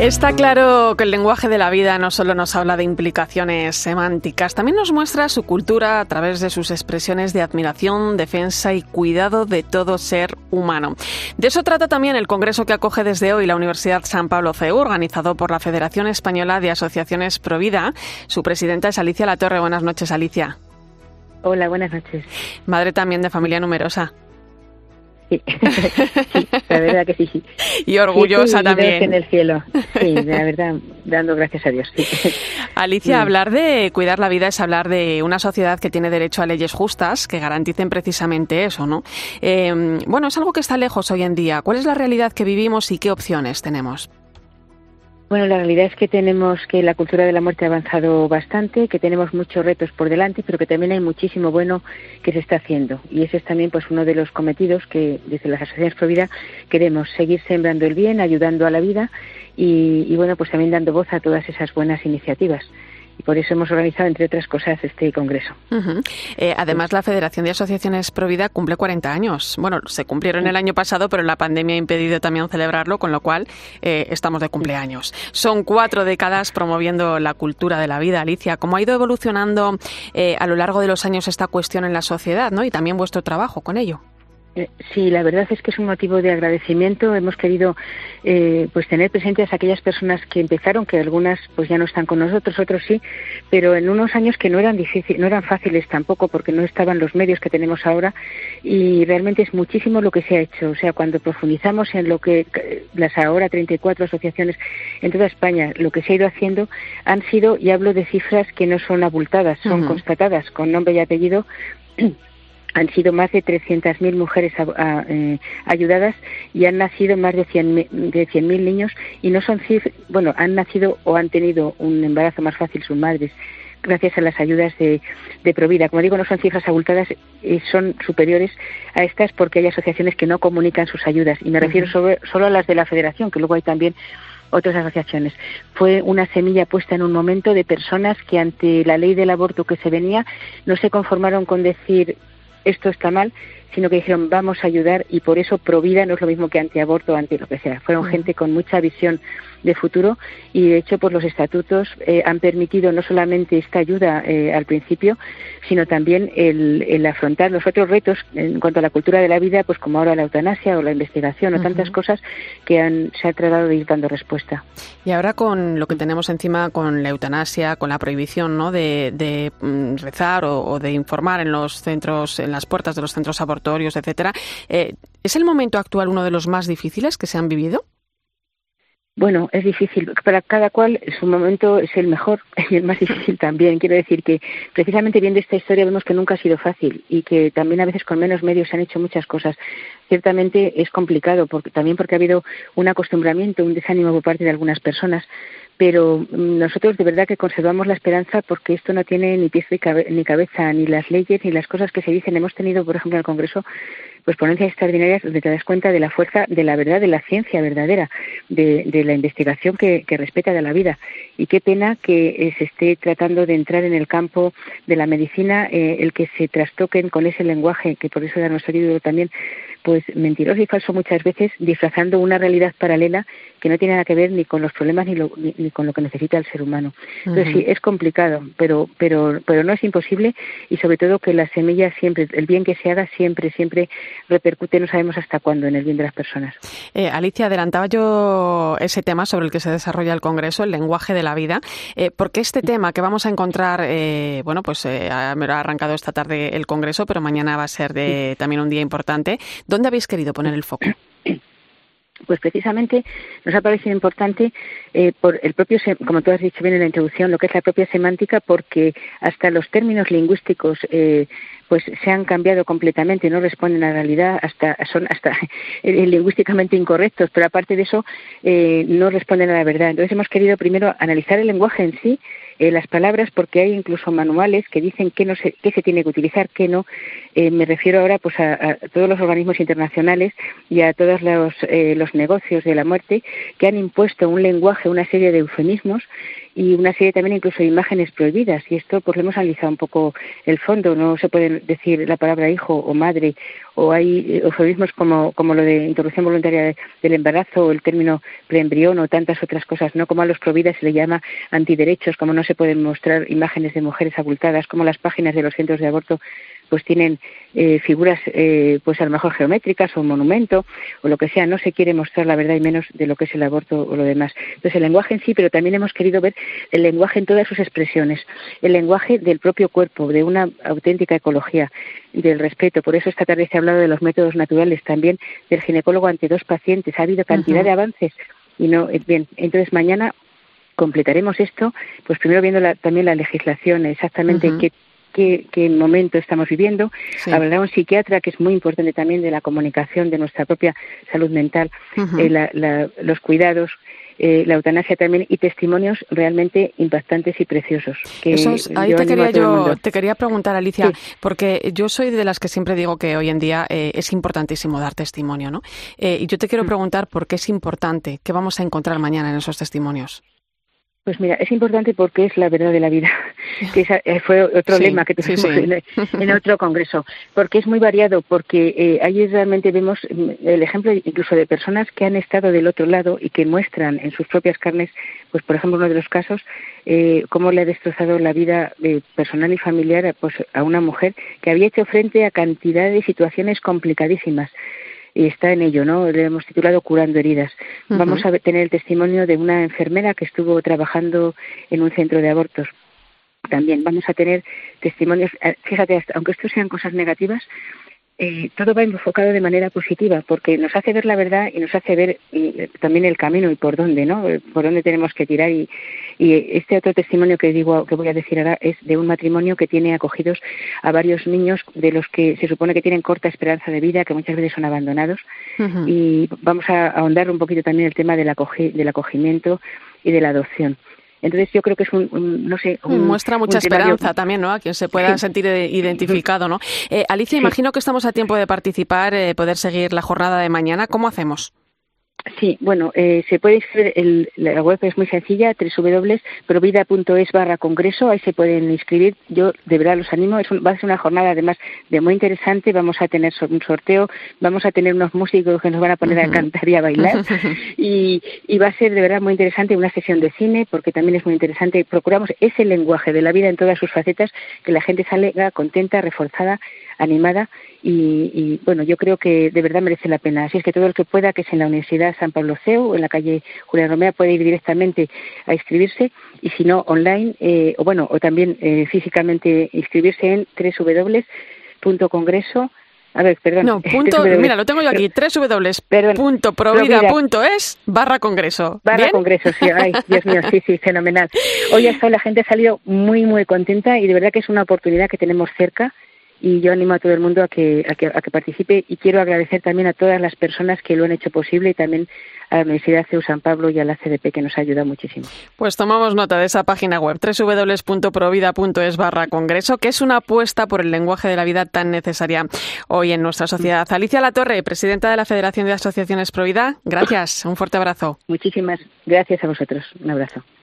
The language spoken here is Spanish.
Está claro que el lenguaje de la vida no solo nos habla de implicaciones semánticas, también nos muestra su cultura a través de sus expresiones de admiración, defensa y cuidado de todo ser humano. De eso trata también el congreso que acoge desde hoy la Universidad San Pablo CEU, organizado por la Federación Española de Asociaciones Provida. Su presidenta es Alicia Latorre. Buenas noches, Alicia. Hola, buenas noches. Madre también de familia numerosa. Sí, la verdad que sí. Y orgullosa sí, también. En el cielo. Sí, la verdad, dando gracias a Dios. Sí. Alicia, hablar de cuidar la vida es hablar de una sociedad que tiene derecho a leyes justas que garanticen precisamente eso, ¿no? Bueno, es algo que está lejos hoy en día. ¿Cuál es la realidad que vivimos y qué opciones tenemos? Bueno, la realidad es que tenemos que la cultura de la muerte ha avanzado bastante, que tenemos muchos retos por delante, pero que también hay muchísimo bueno que se está haciendo. Y ese es también pues uno de los cometidos que desde las asociaciones Provida queremos seguir sembrando el bien, ayudando a la vida y bueno, pues también dando voz a todas esas buenas iniciativas. Y por eso hemos organizado, entre otras cosas, este congreso. Además, la Federación de Asociaciones Provida cumple 40 años. Bueno, se cumplieron el año pasado, pero la pandemia ha impedido también celebrarlo, con lo cual estamos de cumpleaños. Son 4 décadas promoviendo la cultura de la vida. Alicia, ¿cómo ha ido evolucionando a lo largo de los años esta cuestión en la sociedad, ¿no? Y también vuestro trabajo con ello? Sí, la verdad es que es un motivo de agradecimiento. Hemos querido pues tener presentes a aquellas personas que empezaron, que algunas pues ya no están con nosotros, otros sí, pero en unos años que no eran fáciles tampoco, porque no estaban los medios que tenemos ahora, y realmente es muchísimo lo que se ha hecho. O sea, cuando profundizamos en lo que las ahora 34 asociaciones en toda España, lo que se ha ido haciendo han sido, y hablo de cifras que no son abultadas, son constatadas con nombre y apellido. Han sido más de 300.000 mujeres ayudadas y han nacido más de 100.000 niños y no son han nacido o han tenido un embarazo más fácil sus madres gracias a las ayudas de Provida. Como digo, no son cifras abultadas, son superiores a estas porque hay asociaciones que no comunican sus ayudas y me refiero solo a las de la Federación, que luego hay también otras asociaciones. Fue una semilla puesta en un momento de personas que ante la ley del aborto que se venía no se conformaron con decir esto está mal, sino que dijeron vamos a ayudar, y por eso Provida no es lo mismo que antiaborto o anti lo que sea. Fueron gente con mucha visión de futuro y de hecho pues los estatutos han permitido no solamente esta ayuda al principio, sino también el afrontar los otros retos en cuanto a la cultura de la vida, pues como ahora la eutanasia o la investigación o tantas cosas que se ha tratado de ir dando respuesta. Y ahora con lo que tenemos encima, con la eutanasia, con la prohibición, ¿no?, de rezar o de informar en los centros, en las puertas de los centros abortorios, etcétera, ¿es el momento actual uno de los más difíciles que se han vivido? Bueno, es difícil. Para cada cual su momento es el mejor y el más difícil también. Quiero decir que precisamente viendo esta historia vemos que nunca ha sido fácil y que también a veces con menos medios se han hecho muchas cosas. Ciertamente es complicado porque ha habido un acostumbramiento, un desánimo por parte de algunas personas, pero nosotros de verdad que conservamos la esperanza porque esto no tiene ni pies ni cabeza, ni las leyes ni las cosas que se dicen. Hemos tenido, por ejemplo, en el Congreso pues ponencias extraordinarias donde te das cuenta de la fuerza de la verdad, de la ciencia verdadera, de la investigación que respeta de la vida. Y qué pena que se esté tratando de entrar en el campo de la medicina, el que se trastoquen con ese lenguaje, que por eso era nuestro título también, pues mentiroso y falso muchas veces, disfrazando una realidad paralela que no tiene nada que ver ni con los problemas ni con lo que necesita el ser humano. Entonces sí, es complicado, pero no es imposible, y sobre todo que la semilla siempre, el bien que se haga siempre repercute, no sabemos hasta cuándo, en el bien de las personas. Alicia, adelantaba yo ese tema sobre el que se desarrolla el Congreso, el lenguaje de la vida, porque este tema que vamos a encontrar, ha arrancado esta tarde el Congreso, pero mañana va a ser también un día importante. ¿Dónde habéis querido poner el foco? Pues precisamente nos ha parecido importante por el propio, como tú has dicho bien en la introducción, lo que es la propia semántica, porque hasta los términos lingüísticos pues se han cambiado completamente, no responden a la realidad, son hasta lingüísticamente incorrectos, pero aparte de eso no responden a la verdad. Entonces hemos querido primero analizar el lenguaje en sí, las palabras, porque hay incluso manuales que dicen qué se tiene que utilizar, qué no. Me refiero ahora pues a todos los organismos internacionales y a todos los negocios de la muerte que han impuesto un lenguaje, una serie de eufemismos y una serie también incluso de imágenes prohibidas, y esto pues lo hemos analizado un poco el fondo. No se puede decir la palabra hijo o madre, o hay eufemismos como lo de interrupción voluntaria del embarazo, o el término preembrión, o tantas otras cosas, ¿no? Como a los prohibidas se le llama antiderechos, como no se pueden mostrar imágenes de mujeres abultadas, como las páginas de los centros de aborto pues tienen figuras pues a lo mejor geométricas o un monumento o lo que sea. No se quiere mostrar la verdad y menos de lo que es el aborto o lo demás. Entonces el lenguaje en sí, pero también hemos querido ver el lenguaje en todas sus expresiones, el lenguaje del propio cuerpo, de una auténtica ecología, del respeto. Por eso esta tarde se ha hablado de los métodos naturales, también del ginecólogo ante 2 pacientes. Ha habido cantidad de avances y no bien. Entonces mañana completaremos esto, pues primero viendo también la legislación, exactamente qué momento estamos viviendo. Sí. Hablará un psiquiatra, que es muy importante también, de la comunicación de nuestra propia salud mental, los cuidados, la eutanasia también, y testimonios realmente impactantes y preciosos. Ahí te quería preguntar, Alicia, sí. Porque yo soy de las que siempre digo que hoy en día es importantísimo dar testimonio, ¿no? Y yo te quiero preguntar por qué es importante, qué vamos a encontrar mañana en esos testimonios. Pues mira, es importante porque es la verdad de la vida, que fue otro lema que tuvimos en otro congreso, porque es muy variado, porque ahí realmente vemos el ejemplo incluso de personas que han estado del otro lado y que muestran en sus propias carnes, pues por ejemplo uno de los casos, cómo le ha destrozado la vida personal y familiar pues a una mujer que había hecho frente a cantidad de situaciones complicadísimas. Y está en ello, ¿no? Le hemos titulado Curando heridas. Vamos a tener el testimonio de una enfermera que estuvo trabajando en un centro de abortos. También vamos a tener testimonios, fíjate, aunque estos sean cosas negativas, todo va enfocado de manera positiva, porque nos hace ver la verdad y nos hace ver también el camino y por dónde, ¿no? Por dónde tenemos que tirar. Y este otro testimonio que voy a decir ahora es de un matrimonio que tiene acogidos a varios niños de los que se supone que tienen corta esperanza de vida, que muchas veces son abandonados. Y vamos a ahondar un poquito también el tema del acogimiento y de la adopción. Entonces yo creo que es muestra mucha esperanza también, ¿no? A quien se pueda sentir identificado, ¿no? Alicia, imagino que estamos a tiempo de participar, poder seguir la jornada de mañana. ¿Cómo hacemos? Sí, bueno, se puede inscribir, la web es muy sencilla, www.provida.es/congreso, ahí se pueden inscribir. Yo de verdad los animo, va a ser una jornada además de muy interesante. Vamos a tener un sorteo, vamos a tener unos músicos que nos van a poner a cantar y a bailar, y va a ser de verdad muy interesante una sesión de cine, porque también es muy interesante. Procuramos ese lenguaje de la vida en todas sus facetas, que la gente salga contenta, reforzada, animada, y bueno, yo creo que de verdad merece la pena. Así es que todo el que pueda, que es en la Universidad San Pablo CEU, en la calle Julián Romea, puede ir directamente a inscribirse, y si no, online, o también físicamente inscribirse en www.congreso. A ver, perdón. No, mira, lo tengo yo aquí, www.provida.es/congreso. /congreso, sí, ay, Dios mío, sí, fenomenal. Hoy la gente ha salido muy, muy contenta, y de verdad que es una oportunidad que tenemos cerca. Y yo animo a todo el mundo a que participe, y quiero agradecer también a todas las personas que lo han hecho posible, y también a la Universidad CEU San Pablo y a la CDP, que nos ha ayudado muchísimo. Pues tomamos nota de esa página web, www.provida.es/congreso, que es una apuesta por el lenguaje de la vida tan necesaria hoy en nuestra sociedad. Alicia Latorre, presidenta de la Federación de Asociaciones Provida, gracias, un fuerte abrazo. Muchísimas gracias a vosotros, un abrazo.